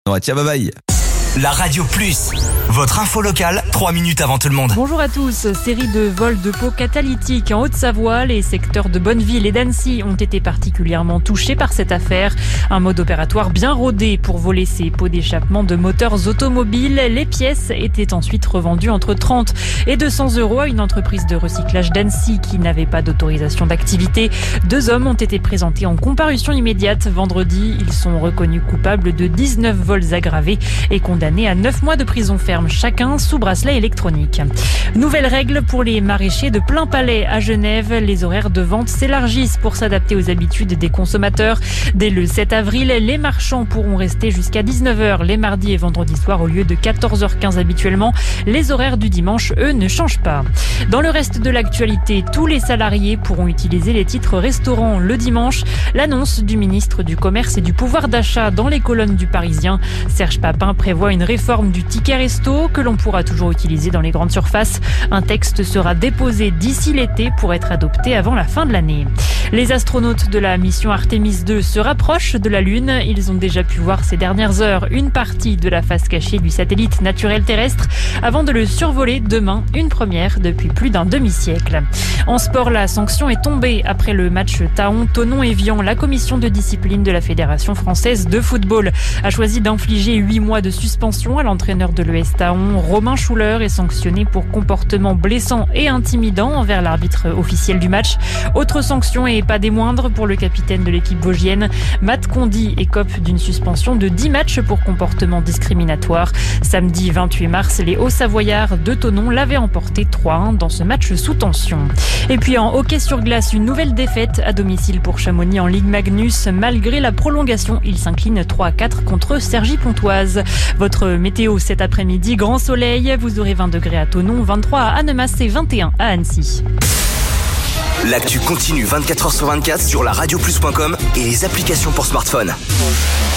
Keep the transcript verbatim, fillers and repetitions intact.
Ouais, tiens, bye bye. La Radio Plus, votre info locale, trois minutes avant tout le monde. Bonjour à tous. Série de vols de pots catalytiques en Haute-Savoie. Les secteurs de Bonneville et d'Annecy ont été particulièrement touchés par cette affaire. Un mode opératoire bien rodé pour voler ces pots d'échappement de moteurs automobiles. Les pièces étaient ensuite revendues entre trente et deux cents euros à une entreprise de recyclage d'Annecy qui n'avait pas d'autorisation d'activité. Deux hommes ont été présentés en comparution immédiate vendredi. Ils sont reconnus coupables de dix-neuf vols aggravés et condamnés à neuf mois de prison ferme chacun sous bracelet électronique. Nouvelle règle pour les maraîchers de plein palais à Genève. Les horaires de vente s'élargissent pour s'adapter aux habitudes des consommateurs. Dès le sept avril, les marchands pourront rester jusqu'à dix-neuf heures les mardis et vendredis soirs au lieu de quatorze heures quinze habituellement. Les horaires du dimanche, eux, ne changent pas. Dans le reste de l'actualité, tous les salariés pourront utiliser les titres restaurants le dimanche. L'annonce du ministre du Commerce et du Pouvoir d'achat dans les colonnes du Parisien. Serge Papin prévoit une réforme du ticket resto que l'on pourra toujours utiliser dans les grandes surfaces. Un texte sera déposé d'ici l'été pour être adopté avant la fin de l'année. Les astronautes de la mission Artemis deux se rapprochent de la Lune. Ils ont déjà pu voir ces dernières heures une partie de la face cachée du satellite naturel terrestre avant de le survoler demain, une première depuis plus d'un demi-siècle. En sport, la sanction est tombée après le match Thaon-Thonon-Évian. La commission de discipline de la Fédération française de football a choisi d'infliger huit mois de suspension à l'entraîneur de l'E S Thaon. Romain Schuller est sanctionné pour comportement blessant et intimidant envers l'arbitre officiel du match. Autre sanction et pas des moindres pour le capitaine de l'équipe vosgienne. Matt Condy écope d'une suspension de dix matchs pour comportement discriminatoire. Samedi vingt-huit mars, les Hauts-Savoyards de Thonon l'avaient emporté trois à un dans ce match sous tension. Et puis en hockey sur glace, une nouvelle défaite à domicile pour Chamonix en Ligue Magnus. Malgré la prolongation, il s'incline trois à quatre contre Cergy-Pontoise. Votre météo cet après-midi, grand soleil. Vous aurez vingt degrés à Thonon, vingt-trois à Annemasse et vingt et un à Annecy. L'actu continue vingt-quatre heures sur vingt-quatre sur la radio plus point com et les applications pour smartphone.